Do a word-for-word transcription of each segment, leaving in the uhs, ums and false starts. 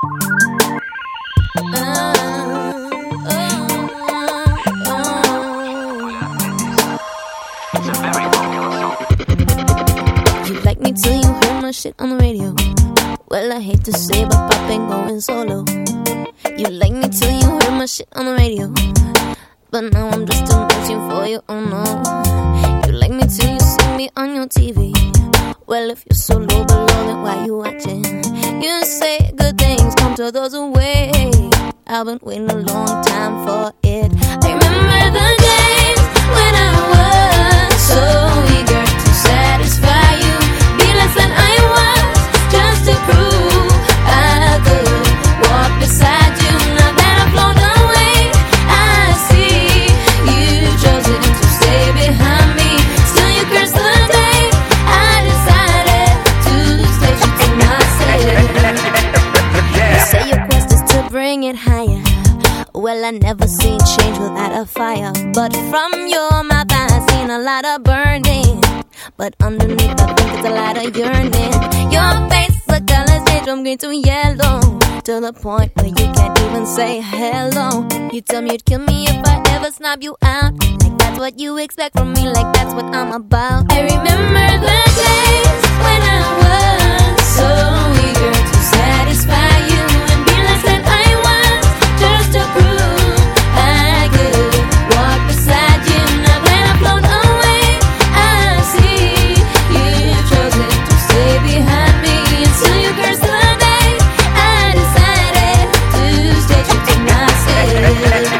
Till you heard my shit on the radio. Well, I hate to say, but pop ain't going solo. You like me till you heard my shit on the radio, but now I'm just too much for you, oh no. You like me till you see me on your T V. Well, if you're so low below, then why you watching? You say good things come to those who wait. I've been waiting a long time for it. I remember the days when I was so eager to satisfy you. Than I was, just to prove I could walk beside you. Now that I've flown away, I see you chosen to stay behind me. Still you curse the day I decided to stay true to myself. You say your quest is to bring it higher. Well, I never seen change without a fire, but from your mouth I seen a lot of burning. But underneath I think it's a lot of yearning. Your face, the colors change from green to yellow, to the point where you can't even say hello. You tell me you'd kill me if I ever snob you out. Like that's what you expect from me, like that's what I'm about. I remember the days when I was so eager to satisfy you and be less than I was, just to prove I could walk beside you. Now that I've flown away, I see you've chosen to stay behind me. Until you curse the day I decided to stay true to myself.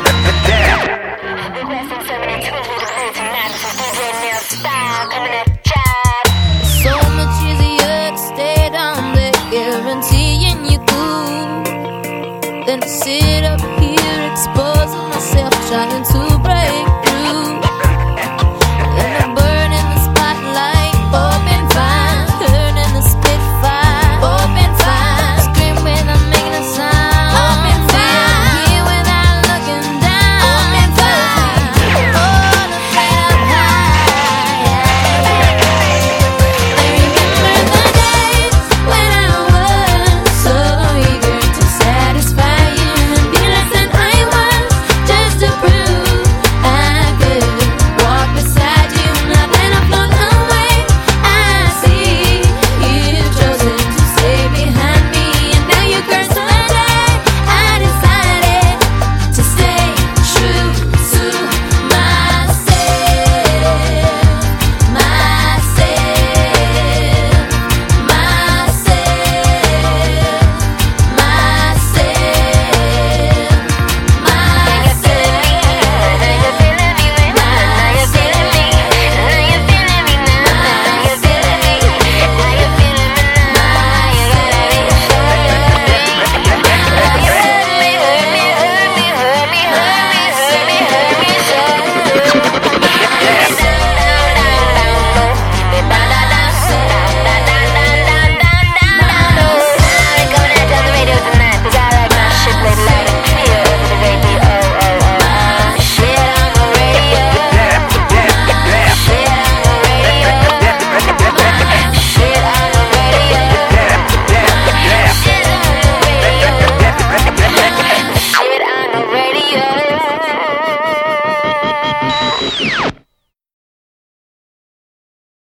So much easier to stay down there, guaranteeing you cool, than to sit